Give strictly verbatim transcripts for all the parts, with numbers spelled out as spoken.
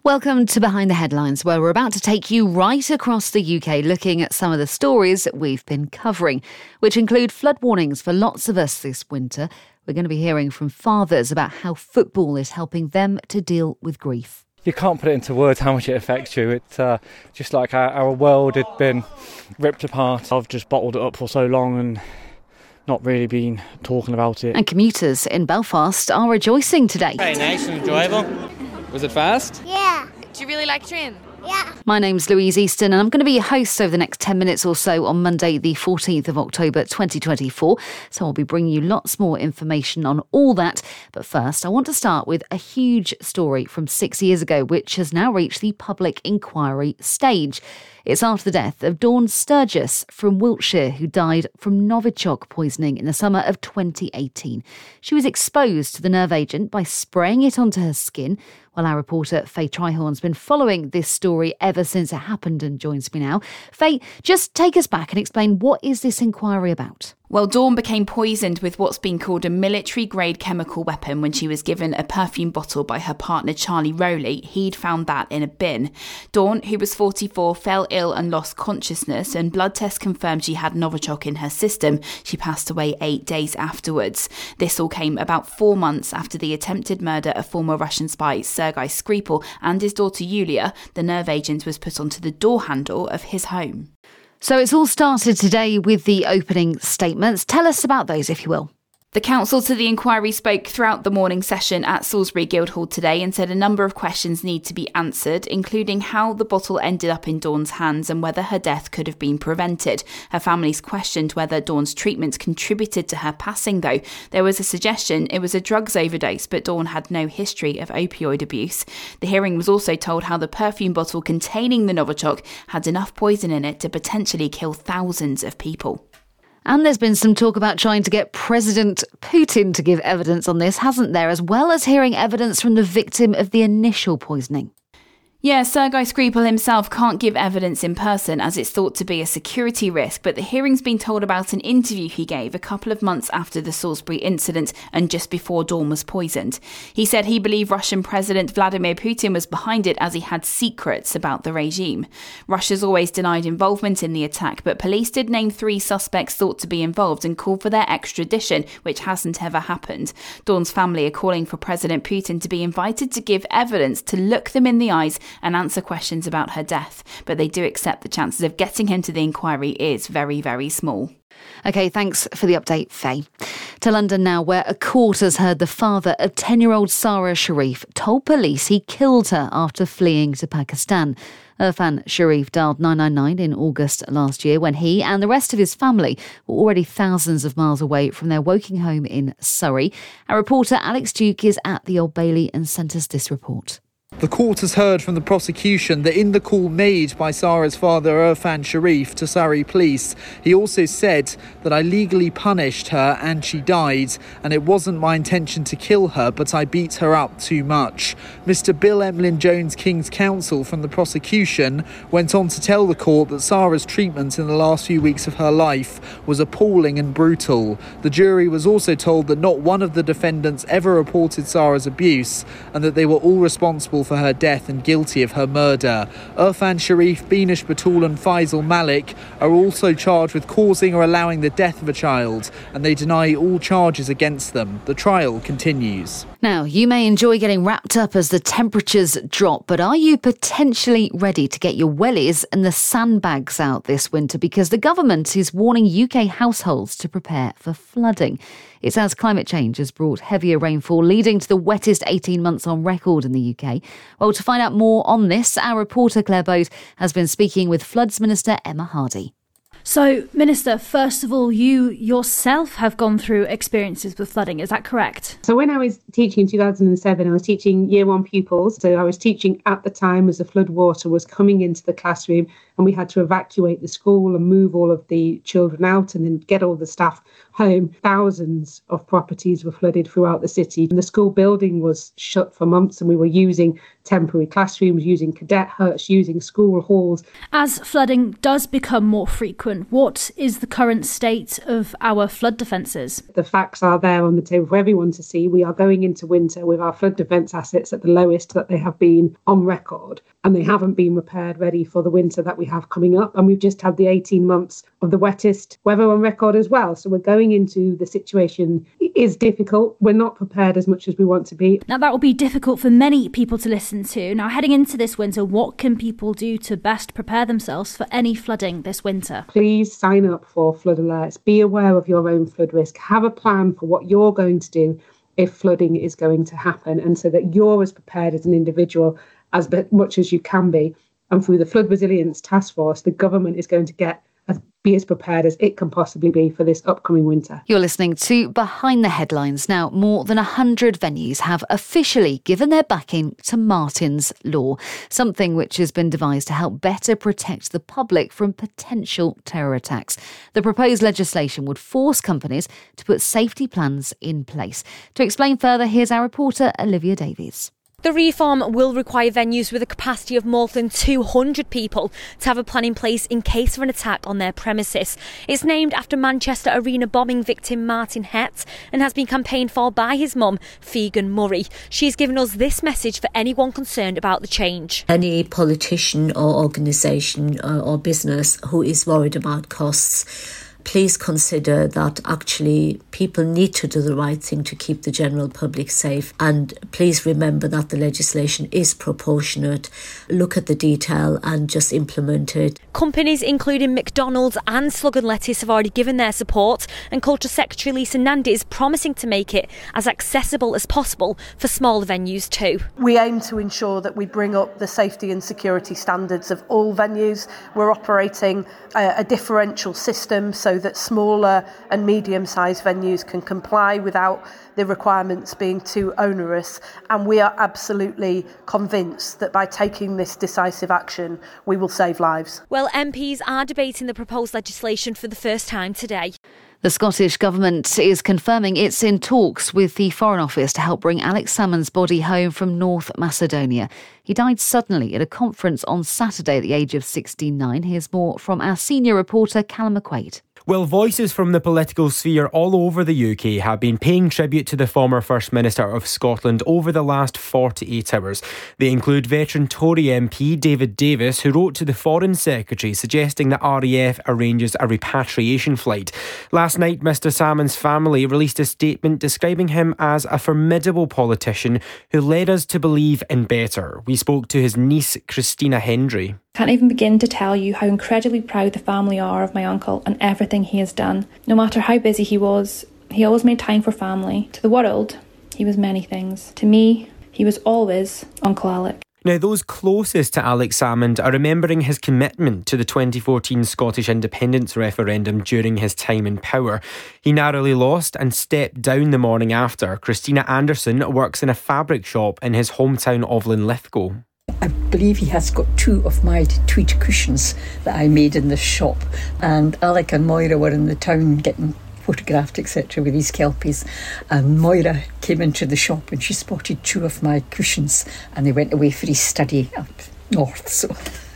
Welcome to Behind the Headlines, where we're about to take you right across the U K looking at some of the stories that we've been covering, which include flood warnings for lots of us this winter. We're going to be hearing from fathers about how football is helping them to deal with grief. You can't put it into words how much it affects you. It's uh, just like our, our world had been ripped apart. I've just bottled it up for so long and not really been talking about it. And commuters in Belfast are rejoicing today. Very nice and enjoyable. Was it fast? Yeah. Do you really like the train? Yeah. My name's Louise Easton and I'm going to be your host over the next ten minutes or so on Monday the fourteenth of October twenty twenty-four. So I'll be bringing you lots more information on all that. But first, I want to start with a huge story from six years ago, which has now reached the public inquiry stage. It's after the death of Dawn Sturgis from Wiltshire, who died from Novichok poisoning in the summer of twenty eighteen. She was exposed to the nerve agent by spraying it onto her skin. Well, our reporter Faye Trihorn's been following this story ever since it happened and joins me now. Faye, just take us back and explain, what is this inquiry about? Well, Dawn became poisoned with what's been called a military-grade chemical weapon when she was given a perfume bottle by her partner Charlie Rowley. He'd found that in a bin. Dawn, who was forty-four, fell ill and lost consciousness, and blood tests confirmed she had Novichok in her system. She passed away eight days afterwards. This all came about four months after the attempted murder of former Russian spy Sergei Skripal and his daughter Yulia. The nerve agent was put onto the door handle of his home. So it's all started today with the opening statements. Tell us about those, if you will. The counsel to the inquiry spoke throughout the morning session at Salisbury Guildhall today and said a number of questions need to be answered, including how the bottle ended up in Dawn's hands and whether her death could have been prevented. Her family's questioned whether Dawn's treatment contributed to her passing, though. There was a suggestion it was a drugs overdose, but Dawn had no history of opioid abuse. The hearing was also told how the perfume bottle containing the Novichok had enough poison in it to potentially kill thousands of people. And there's been some talk about trying to get President Putin to give evidence on this, hasn't there, as well as hearing evidence from the victim of the initial poisoning. Yeah, Sergei Skripal himself can't give evidence in person as it's thought to be a security risk, but the hearing's been told about an interview he gave a couple of months after the Salisbury incident and just before Dawn was poisoned. He said he believed Russian President Vladimir Putin was behind it as he had secrets about the regime. Russia's always denied involvement in the attack, but police did name three suspects thought to be involved and called for their extradition, which hasn't ever happened. Dawn's family are calling for President Putin to be invited to give evidence, to look them in the eyes and answer questions about her death, but they do accept the chances of getting him to the inquiry is very, very small. OK, thanks for the update, Faye. To London now, where a court has heard the father of ten-year-old Sarah Sharif told police he killed her after fleeing to Pakistan. Irfan Sharif dialed nine nine nine in August last year when he and the rest of his family were already thousands of miles away from their Woking home in Surrey. Our reporter Alex Duke is at the Old Bailey and sent us this report. The court has heard from the prosecution that in the call made by Sarah's father, Irfan Sharif, to Surrey police, he also said that I legally punished her and she died, and it wasn't my intention to kill her, but I beat her up too much. Mister Bill Emlyn Jones, King's counsel from the prosecution, went on to tell the court that Sarah's treatment in the last few weeks of her life was appalling and brutal. The jury was also told that not one of the defendants ever reported Sarah's abuse, and that they were all responsible for her death and guilty of her murder. Irfan Sharif, Beenish Batul and Faisal Malik are also charged with causing or allowing the death of a child, and they deny all charges against them. The trial continues. Now, you may enjoy getting wrapped up as the temperatures drop, but are you potentially ready to get your wellies and the sandbags out this winter? Because the government is warning U K households to prepare for flooding. It's as climate change has brought heavier rainfall, leading to the wettest eighteen months on record in the U K. Well, to find out more on this, our reporter Claire Bode has been speaking with Floods Minister Emma Hardy. So, Minister, first of all, you yourself have gone through experiences with flooding, is that correct? So when I was teaching in two thousand seven, I was teaching year one pupils. So I was teaching at the time as the flood water was coming into the classroom and we had to evacuate the school and move all of the children out and then get all the staff home. Thousands of properties were flooded throughout the city, and the school building was shut for months, and we were using temporary classrooms, using cadet huts, using school halls. As flooding does become more frequent, what is the current state of our flood defences? The facts are there on the table for everyone to see. We are going into winter with our flood defence assets at the lowest that they have been on record, and they haven't been repaired ready for the winter that we have coming up. And we've just had the eighteen months of the wettest weather on record as well. So we're going into the situation. It is difficult. We're not prepared as much as we want to be. Now, that will be difficult for many people to listen to. Now, heading into this winter, what can people do to best prepare themselves for any flooding this winter? Please sign up for flood alerts. Be aware of your own flood risk. Have a plan for what you're going to do if flooding is going to happen, and so that you're as prepared as an individual as much as you can be. And through the Flood Resilience Task Force, the government is going to get as, be as prepared as it can possibly be for this upcoming winter. You're listening to Behind the Headlines. Now, more than one hundred venues have officially given their backing to Martyn's Law, something which has been devised to help better protect the public from potential terror attacks. The proposed legislation would force companies to put safety plans in place. To explain further, here's our reporter Olivia Davies. The reform will require venues with a capacity of more than two hundred people to have a plan in place in case of an attack on their premises. It's named after Manchester Arena bombing victim Martyn Hett and has been campaigned for by his mum, Figan Murray. She's given us this message for anyone concerned about the change. Any politician or organisation or, or business who is worried about costs, please consider that actually people need to do the right thing to keep the general public safe. And please remember that the legislation is proportionate. Look at the detail and just implement it. Companies including McDonald's and Slug and Lettuce have already given their support, and Culture Secretary Lisa Nandy is promising to make it as accessible as possible for smaller venues too. We aim to ensure that we bring up the safety and security standards of all venues. We're operating a, a differential system so that smaller and medium-sized venues can comply without the requirements being too onerous. And we are absolutely convinced that by taking this decisive action, we will save lives. Well, M Ps are debating the proposed legislation for the first time today. The Scottish Government is confirming it's in talks with the Foreign Office to help bring Alex Salmond's body home from North Macedonia. He died suddenly at a conference on Saturday at the age of sixty-nine. Here's more from our senior reporter, Callum McQuaid. Well, voices from the political sphere all over the U K have been paying tribute to the former First Minister of Scotland over the last forty-eight hours. They include veteran Tory M P David Davis, who wrote to the Foreign Secretary suggesting that R A F arranges a repatriation flight. Last night, Mr Salmond's family released a statement describing him as a formidable politician who led us to believe in better. We spoke to his niece, Christina Hendry. Can't even begin to tell you how incredibly proud the family are of my uncle and everything he has done. No matter how busy he was, he always made time for family. To the world, he was many things. To me, he was always Uncle Alec. Now, those closest to Alex Salmond are remembering his commitment to the twenty fourteen Scottish independence referendum during his time in power. He narrowly lost and stepped down the morning after. Christina Anderson works in a fabric shop in his hometown of Linlithgow. I believe he has got two of my tweed cushions that I made in the shop, and Alec and Moira were in the town getting photographed, et cetera, with these kelpies, and Moira came into the shop and she spotted two of my cushions, and they went away for his study up north. So.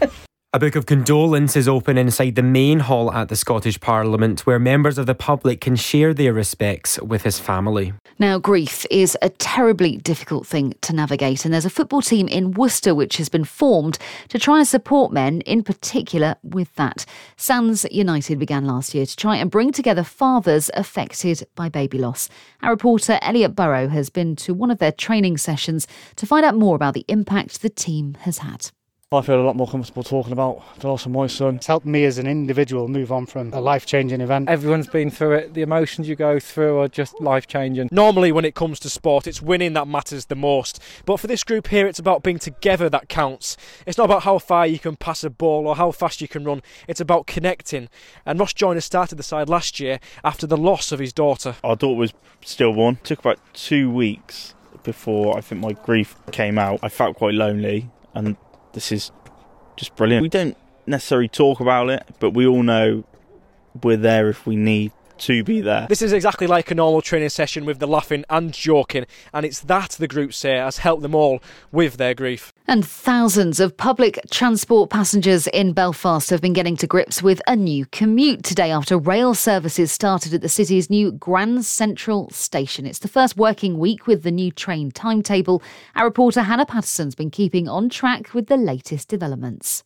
A book of condolence is open inside the main hall at the Scottish Parliament, where members of the public can share their respects with his family. Now, grief is a terribly difficult thing to navigate, and there's a football team in Worcester which has been formed to try and support men in particular with that. Sands United began last year to try and bring together fathers affected by baby loss. Our reporter Elliot Burrow has been to one of their training sessions to find out more about the impact the team has had. I feel a lot more comfortable talking about the loss of my son. It's helped me as an individual move on from a life-changing event. Everyone's been through it. The emotions you go through are just life-changing. Normally when it comes to sport, it's winning that matters the most. But for this group here, it's about being together that counts. It's not about how far you can pass a ball or how fast you can run. It's about connecting. And Ross Joyner started the side last year after the loss of his daughter. Our daughter was stillborn. It took about two weeks before I think my grief came out. I felt quite lonely, and this is just brilliant. We don't necessarily talk about it, but we all know we're there if we need to be there. This is exactly like a normal training session with the laughing and joking, and it's that the group say has helped them all with their grief. And thousands of public transport passengers in Belfast have been getting to grips with a new commute today after rail services started at the city's new Grand Central station. It's the first working week with the new train timetable. Our reporter Hannah Patterson's been keeping on track with the latest developments.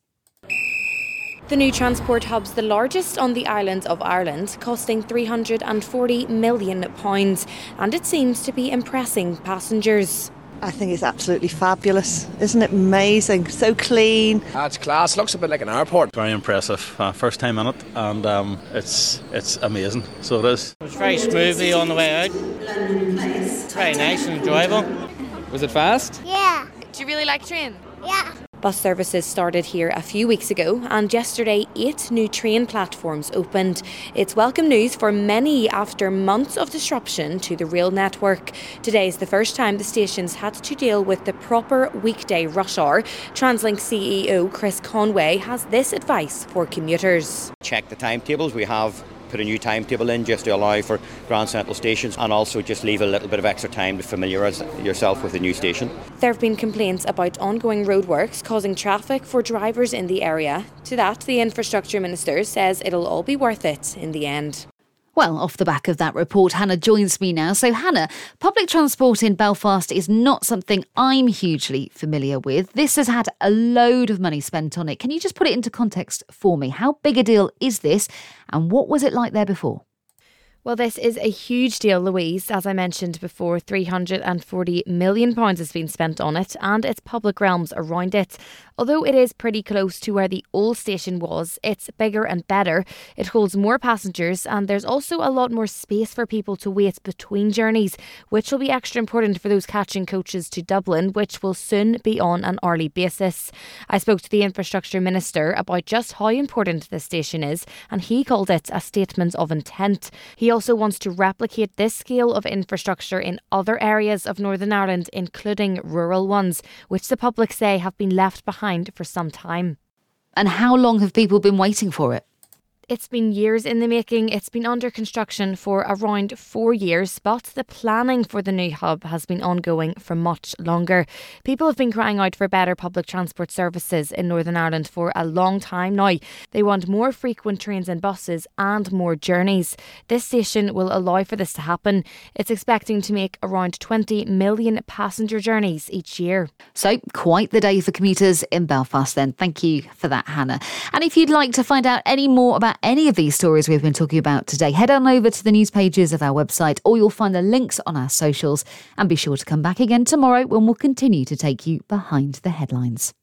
The new transport hub's the largest on the island of Ireland, costing three hundred forty million pounds, and it seems to be impressing passengers. I think it's absolutely fabulous. Isn't it amazing? So clean. Uh, it's class. Looks a bit like an airport. Very impressive. Uh, first time in it, and um, it's it's amazing. So it is. It was very smoothly on the way out. Very nice and enjoyable. Was it fast? Yeah. Do you really like the train? Yeah. Bus services started here a few weeks ago, and yesterday eight new train platforms opened. It's welcome news for many after months of disruption to the rail network. Today is the first time the stations had to deal with the proper weekday rush hour. TransLink C E O Chris Conway has this advice for commuters. Check the timetables. We have put a new timetable in just to allow for Grand Central stations, and also just leave a little bit of extra time to familiarise yourself with the new station. There have been complaints about ongoing roadworks causing traffic for drivers in the area. To that, the Infrastructure Minister says it'll all be worth it in the end. Well, off the back of that report, Hannah joins me now. So, Hannah, public transport in Belfast is not something I'm hugely familiar with. This has had a load of money spent on it. Can you just put it into context for me? How big a deal is this, and what was it like there before? Well, this is a huge deal, Louise. As I mentioned before, three hundred forty million pounds has been spent on it, and its public realms around it. Although it is pretty close to where the old station was, it's bigger and better. It holds more passengers, and there's also a lot more space for people to wait between journeys, which will be extra important for those catching coaches to Dublin, which will soon be on an hourly basis. I spoke to the Infrastructure Minister about just how important this station is, and he called it a statement of intent. He also wants to replicate this scale of infrastructure in other areas of Northern Ireland, including rural ones, which the public say have been left behind for some time. And how long have people been waiting for it? It's been years in the making. It's been under construction for around four years, but the planning for the new hub has been ongoing for much longer. People have been crying out for better public transport services in Northern Ireland for a long time now. They want more frequent trains and buses and more journeys. This station will allow for this to happen. It's expecting to make around twenty million passenger journeys each year. So, quite the day for commuters in Belfast then. Thank you for that, Hannah. And if you'd like to find out any more about any of these stories we've been talking about today, head on over to the news pages of our website, or you'll find the links on our socials. And be sure to come back again tomorrow when we'll continue to take you behind the headlines.